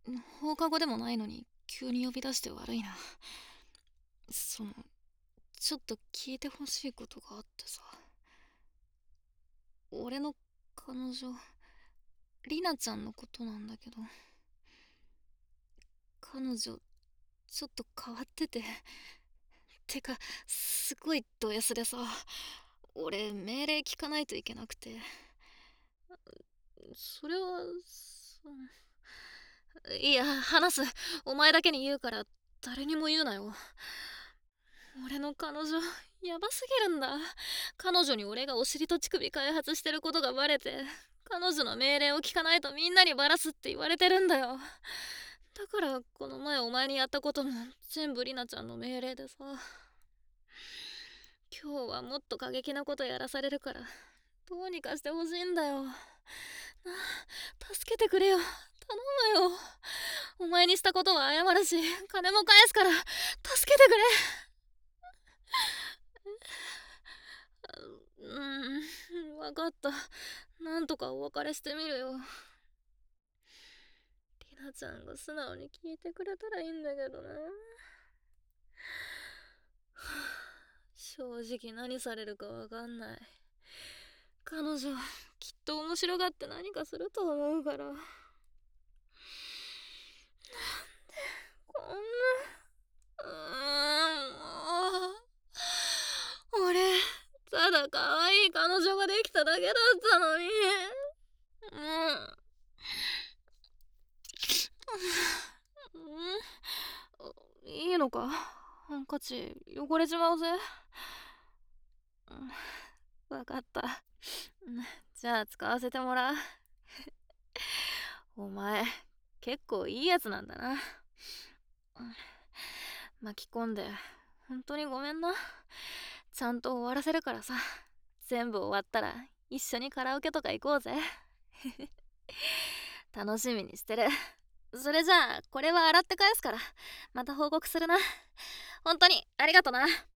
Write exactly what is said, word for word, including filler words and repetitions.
放課後でもないのに急に呼び出して悪いな。その、ちょっと聞いてほしいことがあってさ。俺の彼女、リナちゃんのことなんだけど、彼女、ちょっと変わってて。てか、すごいド S でさ、俺、命令聞かないといけなくて。それは、そのいや、話す。お前だけに言うから、誰にも言うなよ。俺の彼女、やばすぎるんだ。彼女に俺がお尻と乳首開発してることがバレて、彼女の命令を聞かないとみんなにバラすって言われてるんだよ。だからこの前お前にやったことも全部リナちゃんの命令でさ。今日はもっと過激なことやらされるから、どうにかしてほしいんだよ。な、助けてくれよ。頼むよ。お前にしたことは謝るし、金も返すから、助けてくれ。うん、わかった。なんとかお別れしてみるよ。リナちゃんが素直に聞いてくれたらいいんだけどね。正直何されるかわかんない。彼女、きっと面白がって何かすると思うから。なんで、こんな。うーん、もう。俺、ただ可愛い彼女ができただけだったのに。もう。うん、いいのか？ハンカチ汚れちまうぜ。わかった。じゃあ使わせてもらう。お前結構いいやつなんだな。巻き込んで本当にごめんな。ちゃんと終わらせるからさ。全部終わったら一緒にカラオケとか行こうぜ。楽しみにしてる。それじゃあこれは洗って返すからまた報告するな。本当にありがとな。